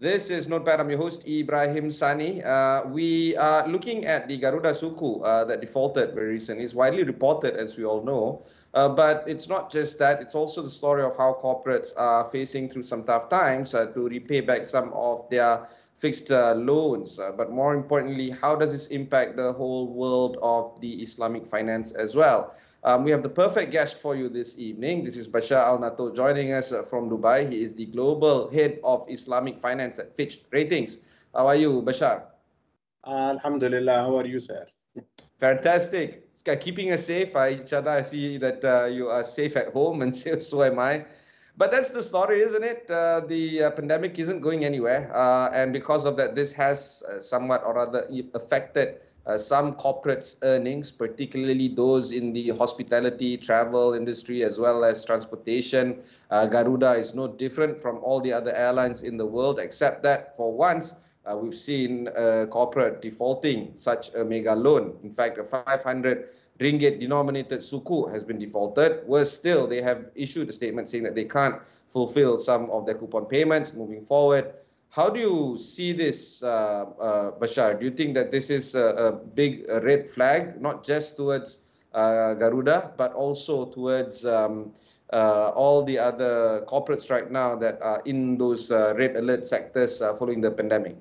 This is Notepad. I'm your host, Ibrahim Sani. We are looking at the Garuda Suku that defaulted very recently. It's widely reported, as we all know. But it's not just that. It's also the story of how corporates are facing through some tough times to repay back some of their fixed loans. But more importantly, how does this impact the whole world of the Islamic finance as well? We have the perfect guest for you this evening. This is Bashar Al Nato joining us from Dubai. He is the global head of Islamic finance at Fitch Ratings. How are you, Bashar? Alhamdulillah. How are you, sir? Fantastic. Keeping us safe. Chada, I see that you are safe at home, and so am I. But that's the story, isn't it? The pandemic isn't going anywhere. And because of that, this has somewhat or other affected some corporates' earnings, particularly those in the hospitality, travel industry, as well as transportation. Garuda is no different from all the other airlines in the world, except that for once, we've seen corporate defaulting such a mega loan. In fact, a 500 ringgit denominated suku has been defaulted. Worse still, they have issued a statement saying that they can't fulfill some of their coupon payments moving forward. How do you see this, Bashar? Do you think that this is a big red flag, not just towards Garuda, but also towards all the other corporates right now that are in those red alert sectors following the pandemic?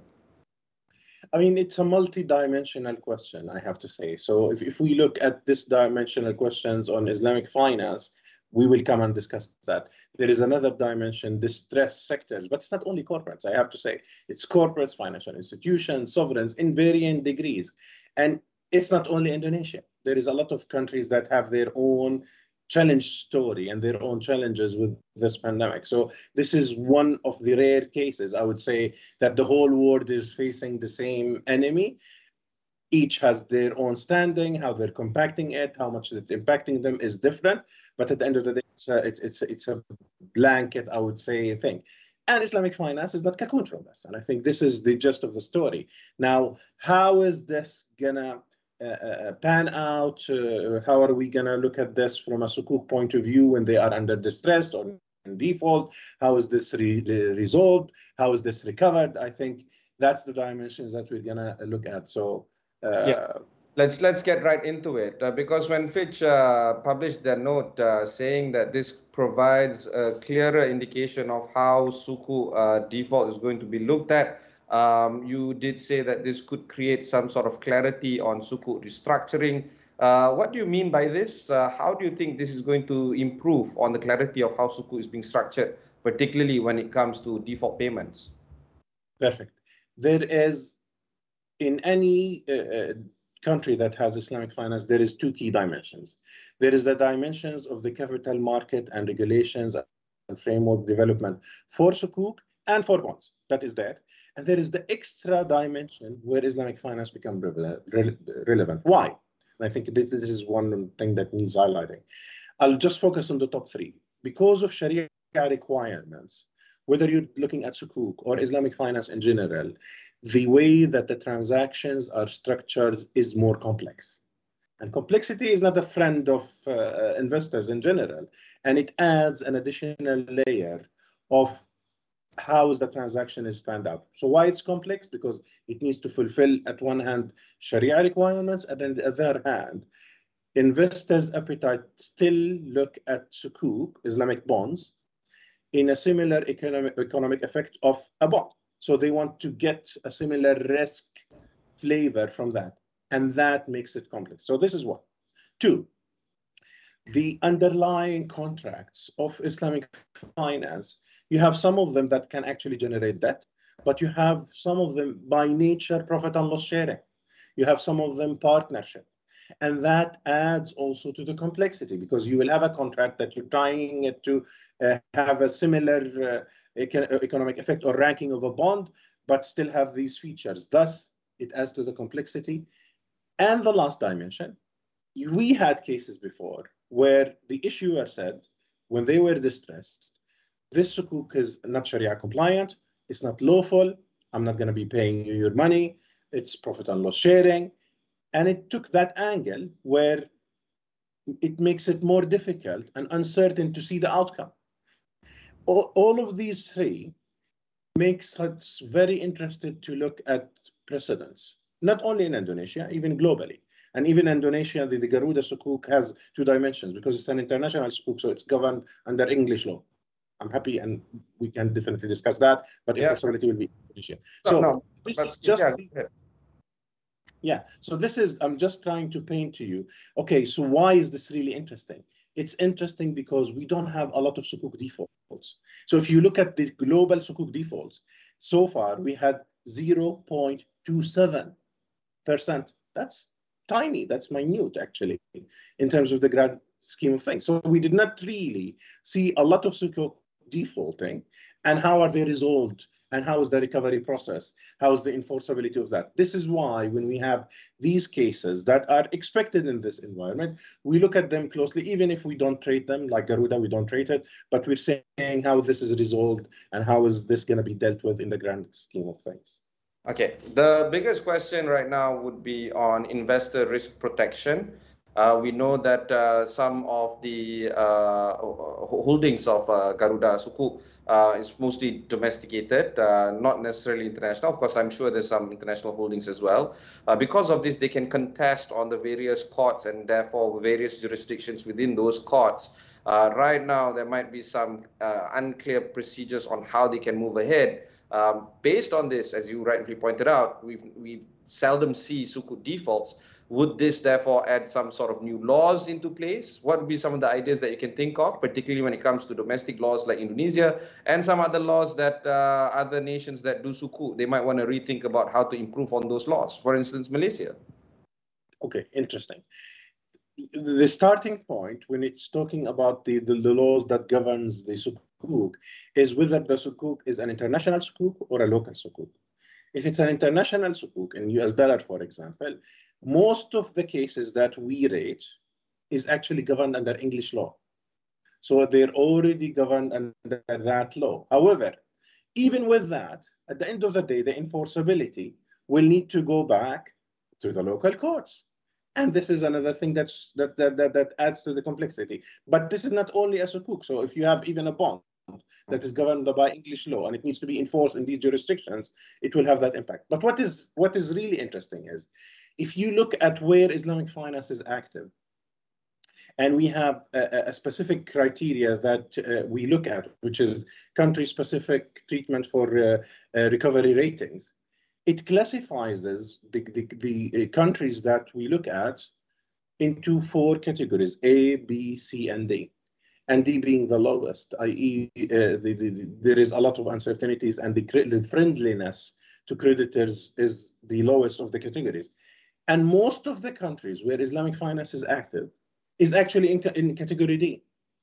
I mean, it's a multi-dimensional question, I have to say. So if we look at this dimensional questions on Islamic finance, we will come and discuss that. There is another dimension, distressed sectors, but it's not only corporates, I have to say. It's corporates, financial institutions, sovereigns in varying degrees. And it's not only Indonesia. There is a lot of countries that have their own challenge story and their own challenges with this pandemic. So this is one of the rare cases, I would say, that the whole world is facing the same enemy. Each has their own standing, how they're compacting it, how much it's impacting them is different. But at the end of the day, it's a blanket, I would say, thing. And Islamic finance is not cocoon from this. And I think this is the gist of the story. Now, how is this gonna pan out? How are we going to look at this from a sukuk point of view when they are under distress or in default? How is this resolved? How is this recovered? I think that's the dimensions that we're going to look at. So yeah, let's get right into it because when Fitch published their note saying that this provides a clearer indication of how suku default is going to be looked at, you did say that this could create some sort of clarity on Sukuk restructuring. What do you mean by this? How do you think this is going to improve on the clarity of how Sukuk is being structured, particularly when it comes to default payments? Perfect. There is, in any country that has Islamic finance, there is two key dimensions. There is the dimensions of the capital market and regulations and framework development for Sukuk and for bonds. That is there. And there is the extra dimension where Islamic finance becomes relevant. Why? And I think this is one thing that needs highlighting. I'll just focus on the top three. Because of Sharia requirements, whether you're looking at Sukuk or Islamic finance in general, the way that the transactions are structured is more complex. And complexity is not a friend of investors in general. And it adds an additional layer of how is the transaction is spanned out. So why it's complex? Because it needs to fulfill, at one hand, Sharia requirements, and on the other hand, investors' appetite still look at Sukuk, Islamic bonds, in a similar economic effect of a bond. So they want to get a similar risk flavor from that. And that makes it complex. So this is one. Two, the underlying contracts of Islamic finance, you have some of them that can actually generate debt, but you have some of them by nature profit and loss sharing. You have some of them partnership. And that adds also to the complexity because you will have a contract that you're trying to have a similar economic effect or ranking of a bond, but still have these features. Thus, it adds to the complexity. And the last dimension, we had cases before where the issuer said, when they were distressed, this sukuk is not Sharia compliant, it's not lawful, I'm not going to be paying you your money, it's profit and loss sharing. And it took that angle where it makes it more difficult and uncertain to see the outcome. All of these three makes us very interested to look at precedents, not only in Indonesia, even globally. And even Indonesia, the Garuda Sukuk has two dimensions because it's an international sukuk, so it's governed under English law. I'm happy, and we can definitely discuss that, but enforceability will be Indonesia. So this is just... so this is, I'm just trying to paint to you, okay, so why is this really interesting? It's interesting because we don't have a lot of sukuk defaults. So if you look at the global sukuk defaults, so far we had 0.27%. That's tiny, that's minute actually, in terms of the grand scheme of things. So we did not really see a lot of sukuk defaulting, and how are they resolved? And how is the recovery process? How is the enforceability of that? This is why when we have these cases that are expected in this environment, we look at them closely, even if we don't treat them like Garuda, we don't treat it, but we're saying how this is resolved and how is this going to be dealt with in the grand scheme of things. Okay, the biggest question right now would be on investor risk protection. We know that some of the holdings of Garuda Sukuk is mostly domesticated, not necessarily international. Of course, I'm sure there's some international holdings as well. Because of this, they can contest on the various courts and therefore various jurisdictions within those courts. Right now, there might be some unclear procedures on how they can move ahead. Based on this, as you rightfully pointed out, we seldom see sukuk defaults. Would this therefore add some sort of new laws into place? What would be some of the ideas that you can think of, particularly when it comes to domestic laws like Indonesia and some other laws that other nations that do sukuk, they might want to rethink about how to improve on those laws? For instance, Malaysia. Okay, interesting. The starting point when it's talking about the laws that governs the sukuk is whether the sukuk is an international sukuk or a local sukuk. If it's an international sukuk in US dollar, for example, most of the cases that we rate is actually governed under English law. So they're already governed under that law. However, even with that, at the end of the day, the enforceability will need to go back to the local courts. And this is another thing that adds to the complexity. But this is not only a sukuk. So if you have even a bond that is governed by English law and it needs to be enforced in these jurisdictions, it will have that impact. But what is really interesting is, if you look at where Islamic finance is active, and we have a specific criteria that we look at, which is country-specific treatment for recovery ratings, it classifies the countries that we look at into 4 categories: A, B, C, and D. And D being the lowest, i.e. there is a lot of uncertainties, and the friendliness to creditors is the lowest of the categories. And most of the countries where Islamic finance is active is actually in category D.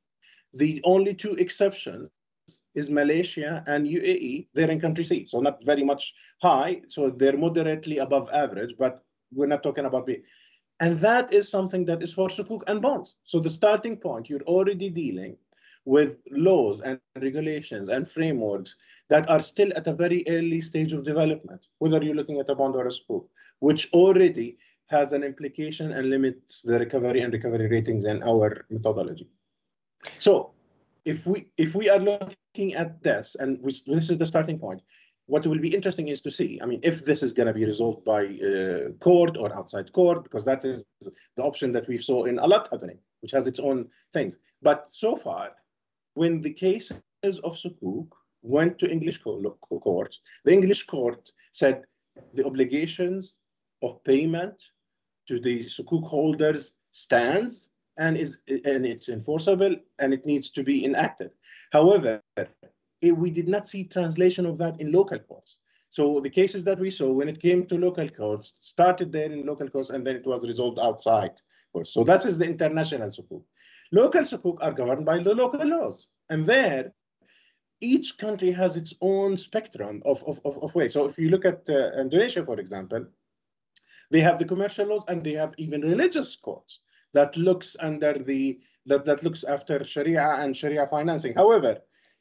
The only 2 exceptions is Malaysia and UAE. They're in country C, so not very much high. So they're moderately above average, but we're not talking about B. And that is something that is for sukuk and bonds. So the starting point, you're already dealing with laws and regulations and frameworks that are still at a very early stage of development, whether you're looking at a bond or a sukuk, which already has an implication and limits the recovery and recovery ratings in our methodology. So if we are looking at this, and this is the starting point, what will be interesting is to see, I mean, if this is going to be resolved by court or outside court, because that is the option that we saw in a lot happening, which has its own things. But so far, when the cases of sukuk went to English court, the English court said the obligations of payment to the sukuk holders stands and it's enforceable and it needs to be enacted. However, we did not see translation of that in local courts. So the cases that we saw when it came to local courts started there in local courts and then it was resolved outside courts. So that is the international sukuk. Local sukuk are governed by the local laws. And there, each country has its own spectrum of ways. So if you look at Indonesia, for example, they have the commercial laws and they have even religious courts that looks under that looks after Sharia and Sharia financing. However,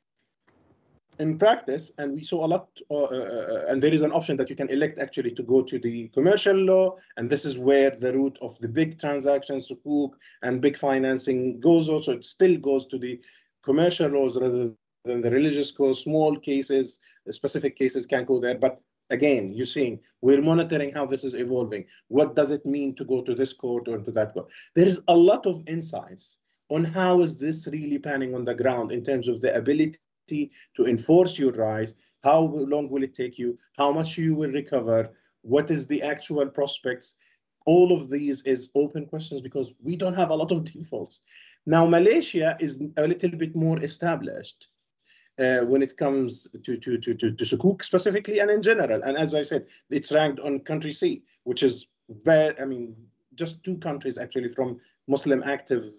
in practice, and we saw a lot, and there is an option that you can elect actually to go to the commercial law, and this is where the root of the big transactions, sukuk, and big financing goes also. It still goes to the commercial laws rather then the religious cause, small cases, specific cases can go there. But again, you're seeing we're monitoring how this is evolving. What does it mean to go to this court or to that court? There is a lot of insights on how is this really panning on the ground in terms of the ability to enforce your right, how long will it take you, how much you will recover, what is the actual prospects. All of these is open questions because we don't have a lot of defaults. Now, Malaysia is a little bit more established when it comes to Sukuk specifically and in general. And as I said, it's ranked on country C, which is very, I mean, just 2 countries actually from Muslim active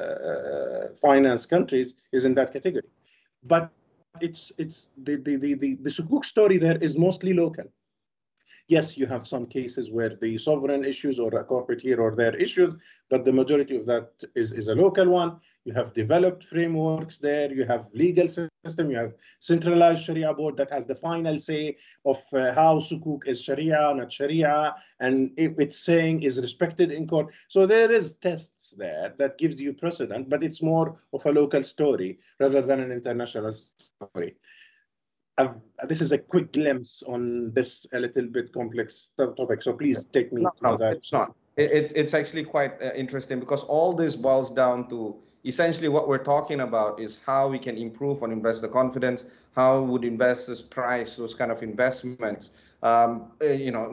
finance countries is in that category. But it's the Sukuk story there is mostly local. Yes, you have some cases where the sovereign issues or a corporate here or there issues, but the majority of that is a local one. You have developed frameworks there, you have legal system, you have centralized Sharia board that has the final say of how Sukuk is Sharia, not Sharia, and if it's saying is respected in court. So there is tests there that gives you precedent, but it's more of a local story rather than an international story. This is a quick glimpse on this a little bit complex topic, so please take me to that. It's not. It's actually quite interesting because all this boils down to essentially what we're talking about is how we can improve on investor confidence, how would investors price those kind of investments. You know,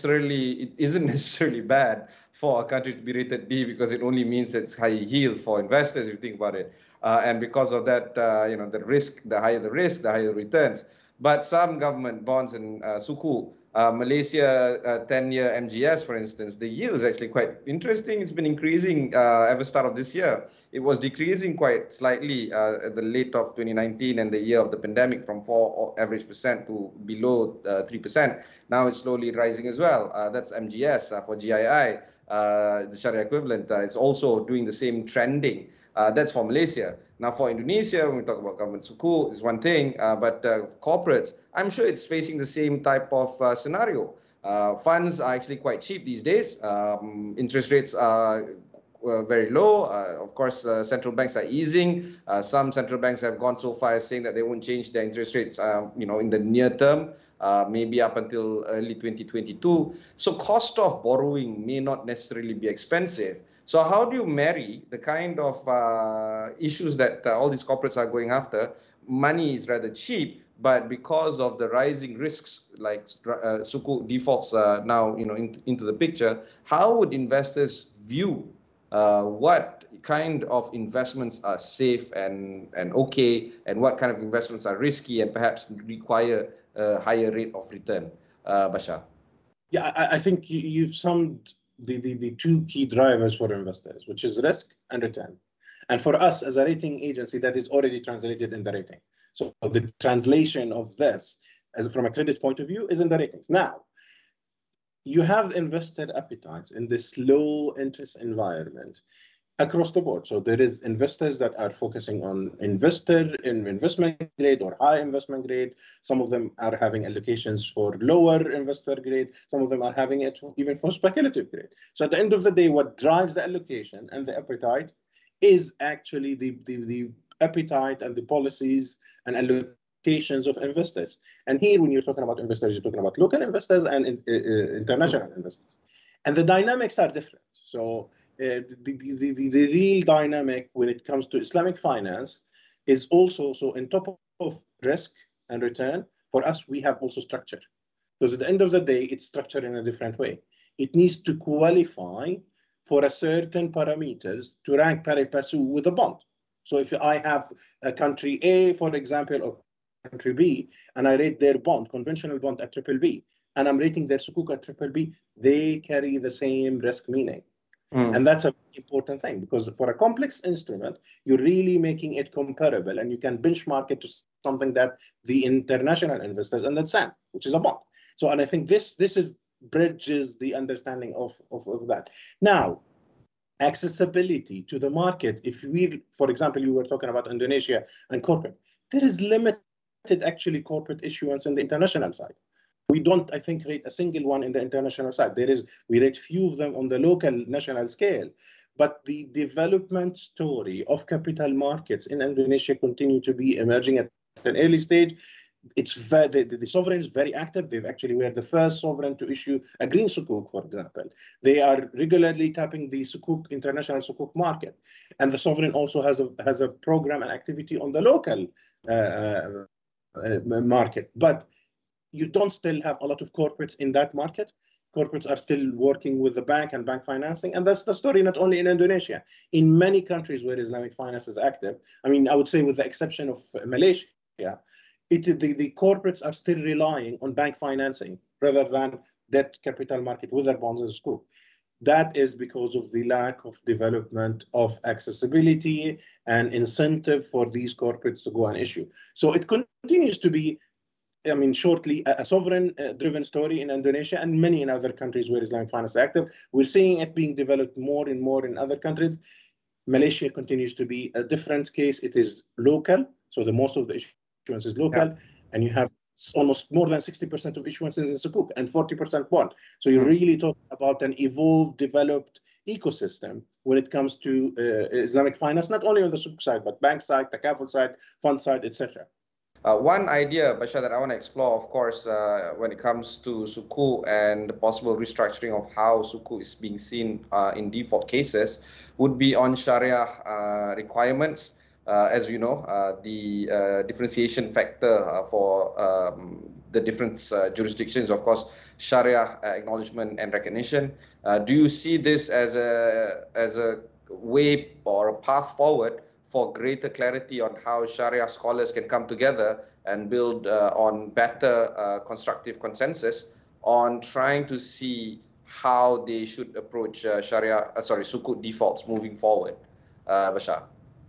it isn't necessarily bad for a country to be rated B because it only means it's high yield for investors if you think about it. And because of that, you know, the risk, the higher the risk, the higher the returns. But some government bonds in Sukuk, Malaysia 10-year MGS, for instance, the yield is actually quite interesting. It's been increasing ever start of this year. It was decreasing quite slightly at the late of 2019 and the year of the pandemic from 4% average to below 3%. Now it's slowly rising as well. That's MGS for GII, the Sharia equivalent. It's also doing the same trending. That's for Malaysia. Now for Indonesia, when we talk about government Sukuk, is one thing, but corporates, I'm sure it's facing the same type of scenario. Funds are actually quite cheap these days. Interest rates are very low. Of course, central banks are easing. Some central banks have gone so far as saying that they won't change their interest rates, you know, in the near term, maybe up until early 2022. So cost of borrowing may not necessarily be expensive. So how do you marry the kind of issues that all these corporates are going after? Money is rather cheap, but because of the rising risks like Sukuk defaults now, you know, into the picture, how would investors view what kind of investments are safe and okay, and what kind of investments are risky and perhaps require a higher rate of return? Bashar. Yeah, I think you've summed the 2 key drivers for investors, which is risk and return. And for us as a rating agency, that is already translated in the rating. So the translation of this, as from a credit point of view, is in the ratings. Now, you have investor appetites in this low interest environment across the board. So there is investors that are focusing on investment grade or high investment grade. Some of them are having allocations for lower investor grade. Some of them are having it even for speculative grade. So at the end of the day, what drives the allocation and the appetite is actually the appetite and the policies and allocations of investors. And here, when you're talking about investors, you're talking about local investors and international investors. And the dynamics are different. So the real dynamic when it comes to Islamic finance is also, so on top of risk and return, for us, we have also structure. Because at the end of the day, it's structured in a different way. It needs to qualify for a certain parameters to rank pari passu with a bond. So if I have a country A, for example, or country B, and I rate their bond, conventional bond at BBB, and I'm rating their Sukuk at BBB, they carry the same risk meaning. And that's a very important thing, because for a complex instrument, you're really making it comparable, and you can benchmark it to something that the international investors understand, which is a bond. So, and I think this bridges the understanding of that. Now, accessibility to the market. If we, for example, you were talking about Indonesia and corporate, there is limited actually corporate issuance in the international side. We don't, I think, rate a single one in the international side. We rate few of them on the local national scale. But the development story of capital markets in Indonesia continue to be emerging at an early stage. It's the sovereign is very active. They've actually were the first sovereign to issue a green sukuk, for example. They are regularly tapping the sukuk, international sukuk market, and the sovereign also has a program and activity on the local market. But you don't still have a lot of corporates in that market. Corporates are still working with the bank and bank financing. And that's the story not only in Indonesia. In many countries where Islamic finance is active, I mean, I would say with the exception of Malaysia, the corporates are still relying on bank financing rather than debt capital market with their bonds and sukuk. That is because of the lack of development of accessibility and incentive for these corporates to go and issue. So it continues to be, I mean, shortly, a sovereign-driven story in Indonesia and many in other countries where Islamic finance is active. We're seeing it being developed more and more in other countries. Malaysia continues to be a different case. It is local, so the most of the issuance is local, and you have almost more than 60% of issuances in sukuk and 40% bond. So you're really talking about an evolved, developed ecosystem when it comes to Islamic finance, not only on the sukuk side, but bank side, takaful side, fund side, etc. One idea, Bashar, that I want to explore, of course, when it comes to sukuk and the possible restructuring of how sukuk is being seen in default cases, would be on Sharia requirements. As we know, the differentiation factor for the different jurisdictions, of course, Sharia acknowledgement and recognition. Do you see this as a way or a path forward for greater clarity on how Sharia scholars can come together and build on better constructive consensus on trying to see how they should approach sukuk defaults moving forward? Bashar.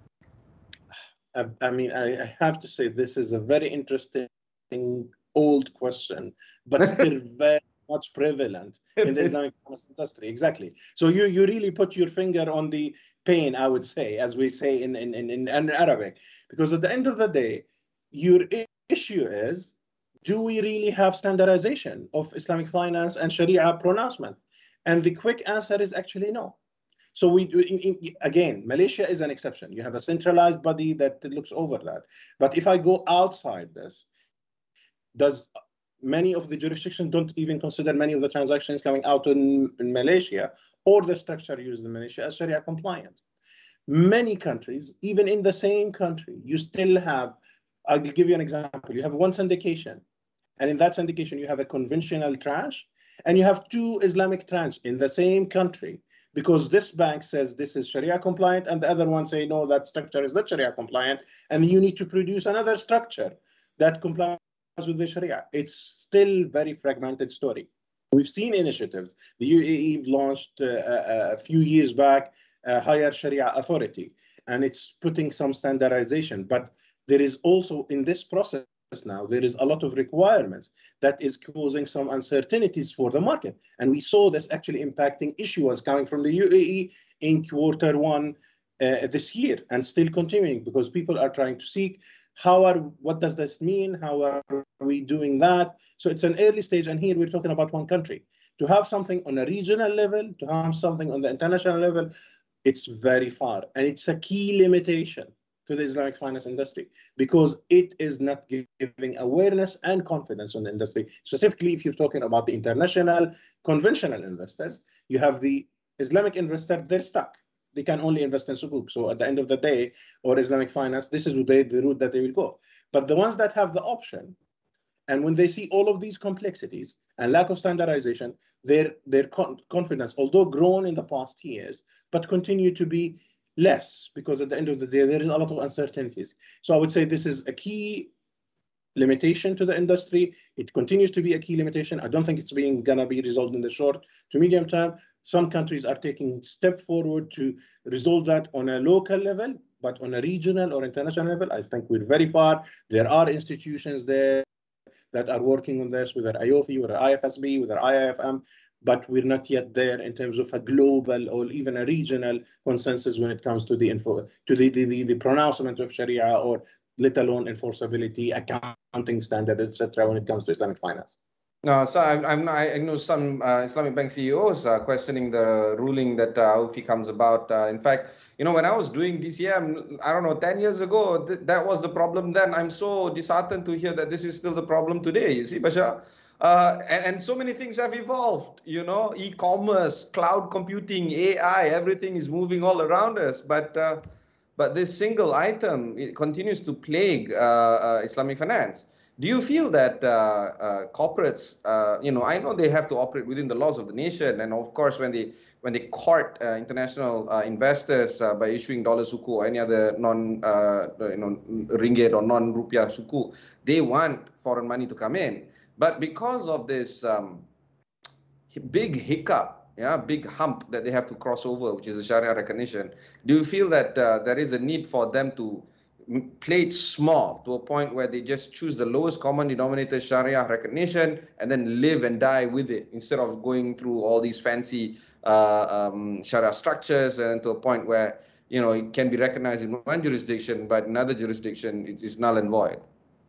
I mean, I have to say this is a very interesting old question, but still very much prevalent in the Islamic finance industry. Exactly. So you really put your finger on the pain, I would say, as we say in Arabic, because at the end of the day, your issue is, do we really have standardization of Islamic finance and Sharia pronouncement? And the quick answer is actually no. So we do, again, Malaysia is an exception. You have a centralized body that looks over that. But if I go outside this, many of the jurisdictions don't even consider many of the transactions coming out in Malaysia or the structure used in Malaysia as Sharia compliant. Many countries, even in the same country, you still have, I'll give you an example. You have one syndication, and in that syndication, you have a conventional tranche, and you have two Islamic tranche in the same country, because this bank says this is Sharia compliant, and the other one say, no, that structure is not Sharia compliant, and you need to produce another structure that complies with the Sharia. It's still a very fragmented story. We've seen initiatives. The UAE launched a few years back a higher Sharia authority, and it's putting some standardization. But there is also, in this process now, there is a lot of requirements that is causing some uncertainties for the market. And we saw this actually impacting issuers coming from the UAE in Q1 this year, and still continuing, because people are trying to seek what does this mean? How are we doing that? So it's an early stage, and here we're talking about one country. To have something on a regional level, to have something on the international level, it's very far. And it's a key limitation to the Islamic finance industry, because it is not giving awareness and confidence on the industry. Specifically, if you're talking about the international conventional investors, you have the Islamic investor, they're stuck. They can only invest in sukuk. So at the end of the day, or Islamic finance, this is the route that they will go. But the ones that have the option, and when they see all of these complexities and lack of standardization, their confidence, although grown in the past years, but continue to be less, because at the end of the day, there is a lot of uncertainties. So I would say this is a key limitation to the industry. It continues to be a key limitation. I don't think it's gonna be resolved in the short to medium term. Some countries are taking step forward to resolve that on a local level, but on a regional or international level, I think we're very far. There are institutions there that are working on this, whether IOFI, whether IFSB, whether IIFM, but we're not yet there in terms of a global or even a regional consensus when it comes to the pronouncement of Sharia, or let alone enforceability, accounting standard, etc., when it comes to Islamic finance. No, so I know some Islamic bank CEOs are questioning the ruling that AUFI comes about. In fact, when I was doing DCM, I don't know, 10 years ago, that was the problem then. I'm so disheartened to hear that this is still the problem today. You see, Bashar? And so many things have evolved, e-commerce, cloud computing, AI, everything is moving all around us. But this single item, it continues to plague Islamic finance. Do you feel that corporates, I know they have to operate within the laws of the nation, and of course, when they court international investors by issuing dollar suku or any other ringgit or non-rupiah suku, they want foreign money to come in. But because of this big hiccup, big hump that they have to cross over, which is the Sharia recognition, do you feel that there is a need for them to play it small to a point where they just choose the lowest common denominator Sharia recognition and then live and die with it instead of going through all these fancy Sharia structures and to a point where it can be recognized in one jurisdiction, but in another jurisdiction it is null and void?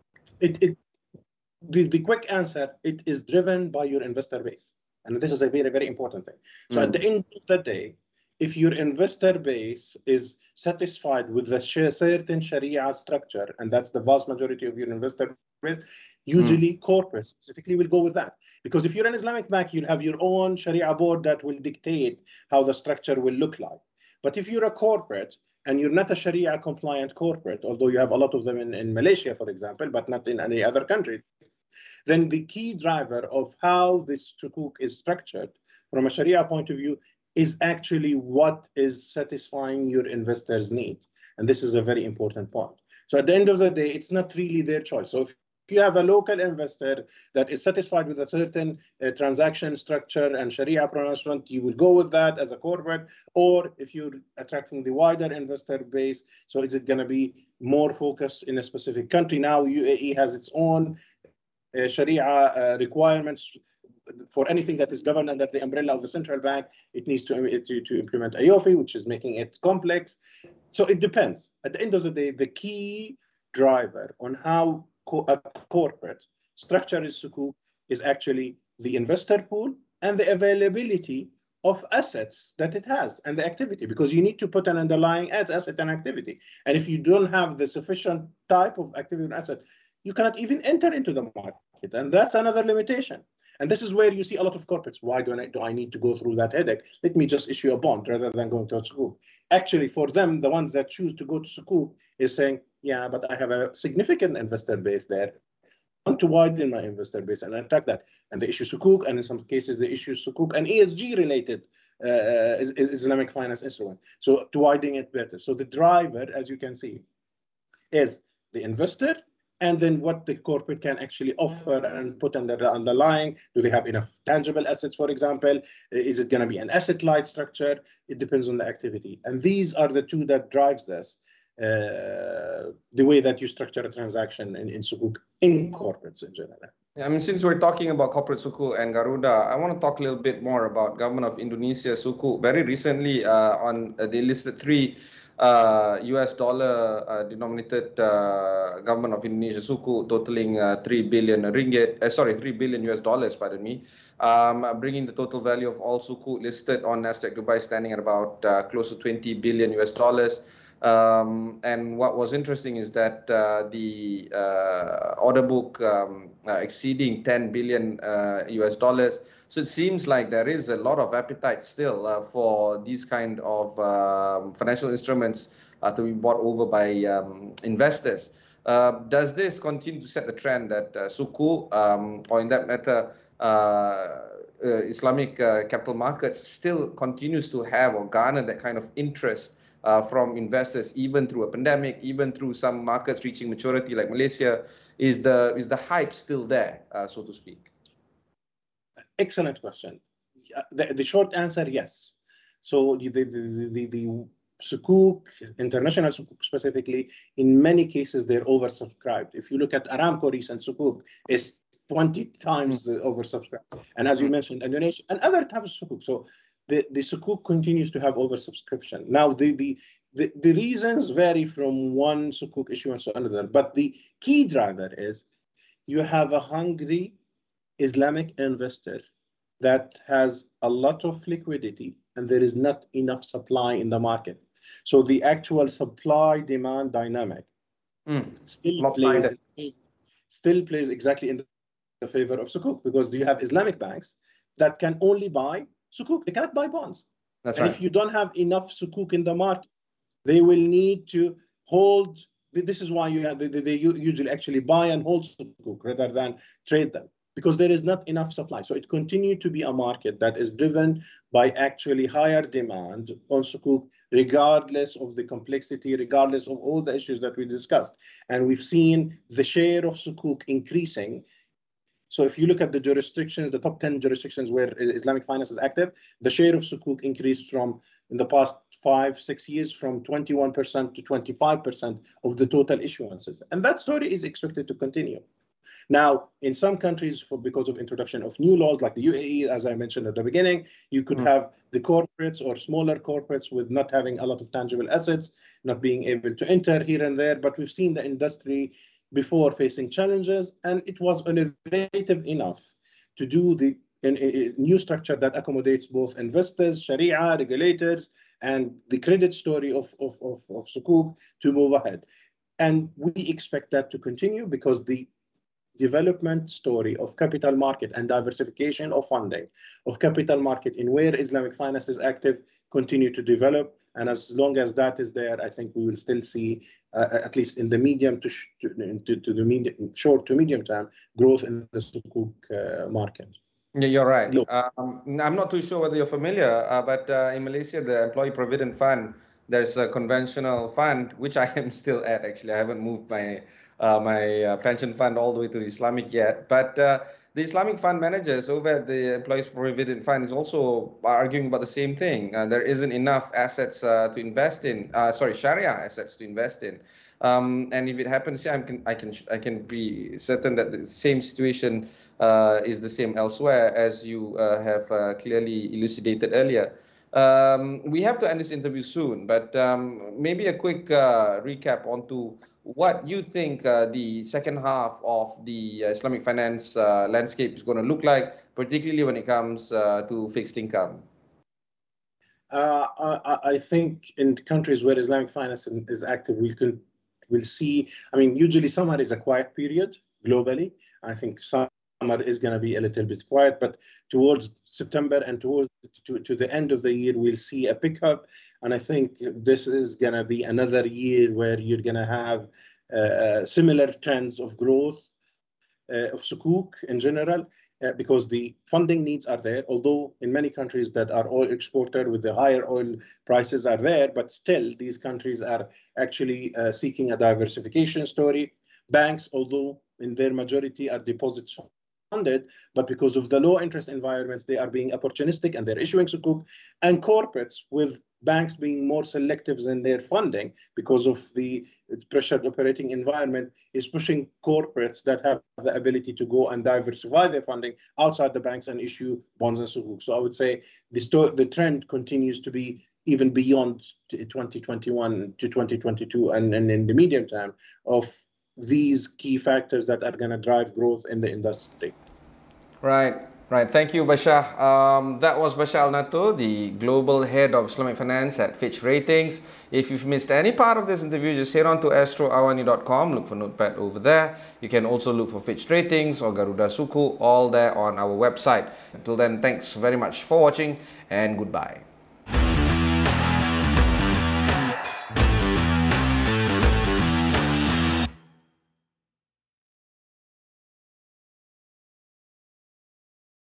The quick answer, it is driven by your investor base. And this is a very, very important thing. So at the end of the day, if your investor base is satisfied with the certain Sharia structure, and that's the vast majority of your investor base, usually corporates specifically will go with that. Because if you're an Islamic bank, you'll have your own Sharia board that will dictate how the structure will look like. But if you're a corporate, and you're not a Sharia compliant corporate, although you have a lot of them in Malaysia, for example, but not in any other countries, then the key driver of how this sukuk is structured from a Sharia point of view is actually what is satisfying your investors' needs. And this is a very important point. So at the end of the day, it's not really their choice. So if you have a local investor that is satisfied with a certain transaction structure and Sharia pronouncement, you will go with that as a corporate. Or if you're attracting the wider investor base, so is it going to be more focused in a specific country? Now UAE has its own Sharia requirements for anything that is governed under the umbrella of the central bank. It needs to implement AOFI, which is making it complex. So it depends. At the end of the day, the key driver on how a corporate structure is sukuk is actually the investor pool and the availability of assets that it has and the activity, because you need to put an underlying asset and activity. And if you don't have the sufficient type of activity and asset, you cannot even enter into the market. And that's another limitation. And this is where you see a lot of corporates. Why do I need to go through that headache? Let me just issue a bond rather than going to a sukuk. Actually, for them, the ones that choose to go to sukuk is saying, yeah, but I have a significant investor base there. I want to widen my investor base and attract that. And they issue sukuk, and in some cases, they issue sukuk and ESG-related Islamic finance instrument. So to widen it better. So the driver, as you can see, is the investor, and then what the corporate can actually offer and put under the underlying. Do they have enough tangible assets, for example? Is it going to be an asset-light structure? It depends on the activity. And these are the two that drives this, the way that you structure a transaction in sukuk, in corporates in general. I mean, since we're talking about corporate sukuk and Garuda, I want to talk a little bit more about Government of Indonesia sukuk. Very recently, they listed 3 US dollar denominated Government of Indonesia sukuk totaling 3 billion US dollars, pardon me, bringing the total value of all sukuk listed on Nasdaq Dubai standing at about close to 20 billion US dollars. And what was interesting is that the order book exceeding 10 billion US dollars. So it seems like there is a lot of appetite still for these kind of financial instruments to be bought over by investors. Does this continue to set the trend that sukuk, or in that matter, Islamic capital markets still continues to have or garner that kind of interest from investors, even through a pandemic, even through some markets reaching maturity like Malaysia? Is the hype still there, so to speak? Excellent question. The short answer, yes. So the sukuk, international sukuk specifically, in many cases they're oversubscribed. If you look at Aramco recent sukuk, it's 20 times oversubscribed. And as you mentioned, Indonesia and other types of sukuk. So the sukuk continues to have oversubscription. Now, the reasons vary from one sukuk issuance to another, but the key driver is you have a hungry Islamic investor that has a lot of liquidity and there is not enough supply in the market. So the actual supply-demand dynamic still plays exactly in the favor of Sukuk, because you have Islamic banks that can only buy Sukuk. They cannot buy bonds. That's and right. If you don't have enough Sukuk in the market, they will need to hold. This is why they usually actually buy and hold Sukuk rather than trade them, because there is not enough supply. So it continues to be a market that is driven by actually higher demand on Sukuk, regardless of the complexity, regardless of all the issues that we discussed. And we've seen the share of Sukuk increasing. So if you look at the jurisdictions, the top 10 jurisdictions where Islamic finance is active, the share of Sukuk increased from, in the past 5-6 years, from 21% to 25% of the total issuances. And that story is expected to continue. Now, in some countries, because of introduction of new laws like the UAE, as I mentioned at the beginning, you could have the corporates or smaller corporates with not having a lot of tangible assets, not being able to enter here and there. But we've seen the industry before facing challenges, and it was innovative enough to do the new structure that accommodates both investors, Sharia, regulators, and the credit story of Sukuk to move ahead. And we expect that to continue, because the development story of capital market and diversification of funding of capital market in where Islamic finance is active continue to develop. And as long as that is there, I think we will still see, at least in the medium to the short to medium term, growth in the Sukuk market. Yeah, you're right. I'm not too sure whether you're familiar, but in Malaysia, the Employee Provident Fund, there's a conventional fund, which I am still at, actually. I haven't moved my pension fund all the way to Islamic yet. But the Islamic fund managers over at the Employees Provident Fund is also arguing about the same thing. There isn't enough assets to invest in, Sharia assets to invest in. And if it happens, I can be certain that the same situation is the same elsewhere, as you have clearly elucidated earlier. We have to end this interview soon, but maybe a quick recap onto what you think the second half of the Islamic finance landscape is going to look like, particularly when it comes to fixed income. I think in countries where Islamic finance is active, we'll see. I mean, usually summer is a quiet period globally. I think summer is going to be a little bit quiet, but towards September and towards to the end of the year, we'll see a pickup. And I think this is going to be another year where you're going to have similar trends of growth of Sukuk in general, because the funding needs are there. Although in many countries that are oil exporter with the higher oil prices are there, but still these countries are actually seeking a diversification story. Banks, although in their majority are deposit funded, but because of the low interest environments, they are being opportunistic and they're issuing Sukuk. And corporates, with banks being more selective in their funding because of the pressured operating environment, is pushing corporates that have the ability to go and diversify their funding outside the banks and issue bonds and Sukuk. So I would say the trend continues to be even beyond 2021 to 2022 and in the medium term of these key factors that are going to drive growth in the industry. Right. Thank you, Bashar. That was Bashar Al-Natur, the Global Head of Islamic Finance at Fitch Ratings. If you've missed any part of this interview, just head on to astroawani.com, look for Notepad over there. You can also look for Fitch Ratings or Garuda Sukuk, all there on our website. Until then, thanks very much for watching and goodbye.